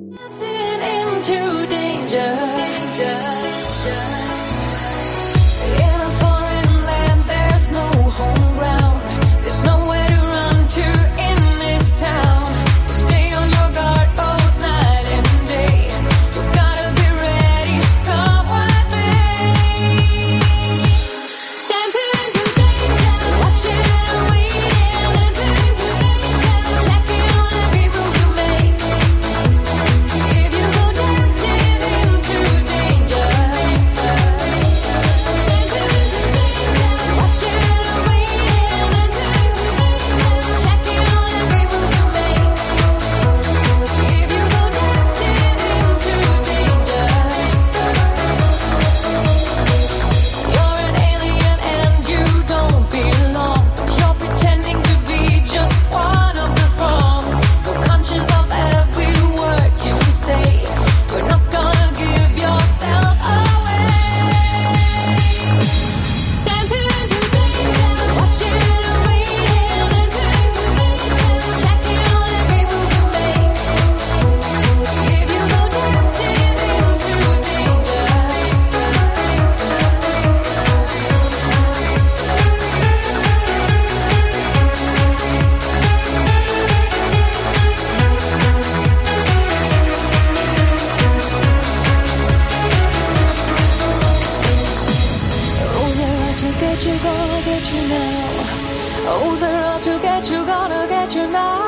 Into danger. In a foreign land, there's no home ground. There's nowhere to run to in this town. Stay on your guard both night and day. You've gotta be ready, come what may. Dancing into danger, watching and waiting. Dancing into danger, checking on every move you make. If you go dancing into danger, dancing into danger, watching and waiting. Dancing into danger, checking on every move you make. If you go dancing into danger, you're an alien and you don't belong. You're pretending to be just one of the throng. So conscious of every word you say, you're not gonna give yourself away. Dancing into danger, watching and waiting. Dancing into danger, checking on every move you make. If you go dancing into danger, oh, they're out to get you, gonna get you now. Oh, they're out to get you, gonna get you now.